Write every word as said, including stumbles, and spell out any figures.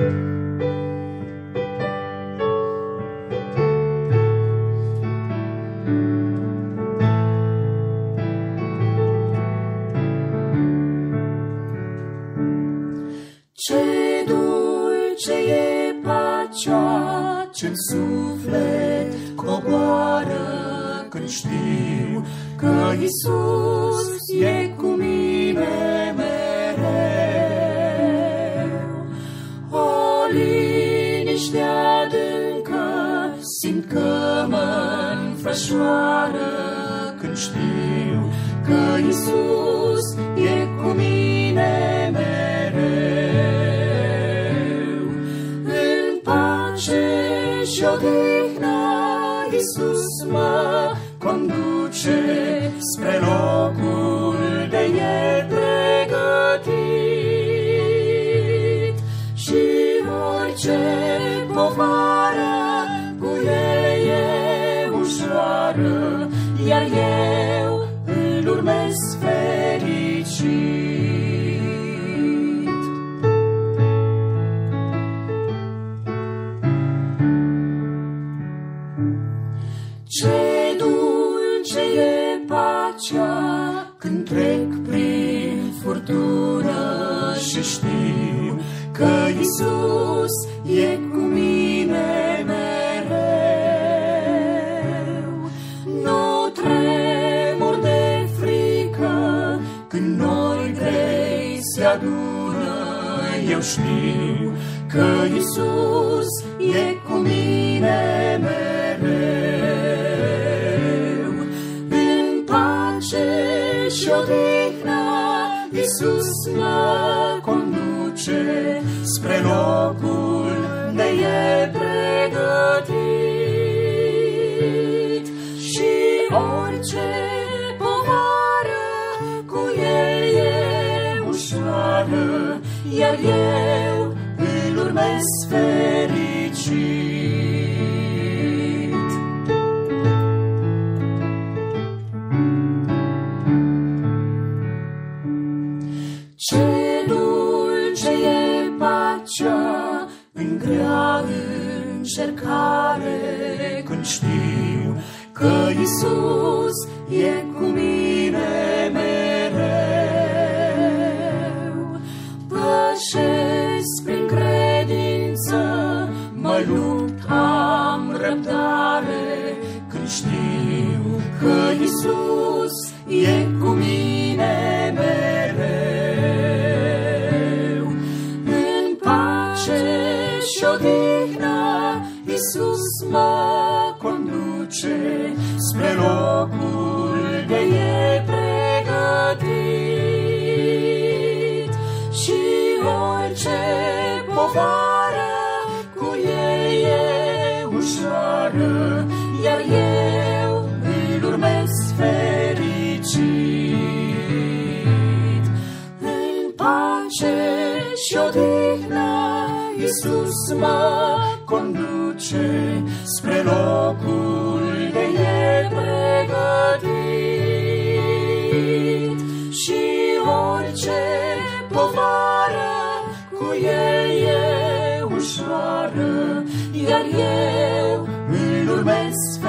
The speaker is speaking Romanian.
Ce dulce e pacea ce-n suflet coboară când știu că Iisus e cu mine mereu. O liniște adâncă simt că mă-nfășoară când știu că Iisus e cu mine mereu. În pace și odihnă Iisus mă conduce spre locul de e pregătit. Și orice povară cu el e ușoară, iar eu îl urmez fericit. Ce dulce e pacea când trec prin furtună și știu că Iisus e cu mine mereu. Nu tremur de frică când noi grei se adună, eu știu că Iisus e cu mine mereu. În pace și odihnă Iisus mă conduce spre locul de e pregătit. Și orice povară cu el e ușoară, iar eu îl urmez fericit. Ce dulce e pacea în grea încercare când știu că Iisus e cu mine mereu. Pășesc prin credință, mă lupt, am răbdare când știu că Iisus e cu mine mereu. În pace și odihnă Iisus mă conduce spre locul de e pregătit. Și orice povară cu el e ușoară, iar eu îl urmez fericit. În pace și odihnă Iisus mă conduce spre locul de e pregătit. Și orice povară cu el e ușoară, iar eu îl urmez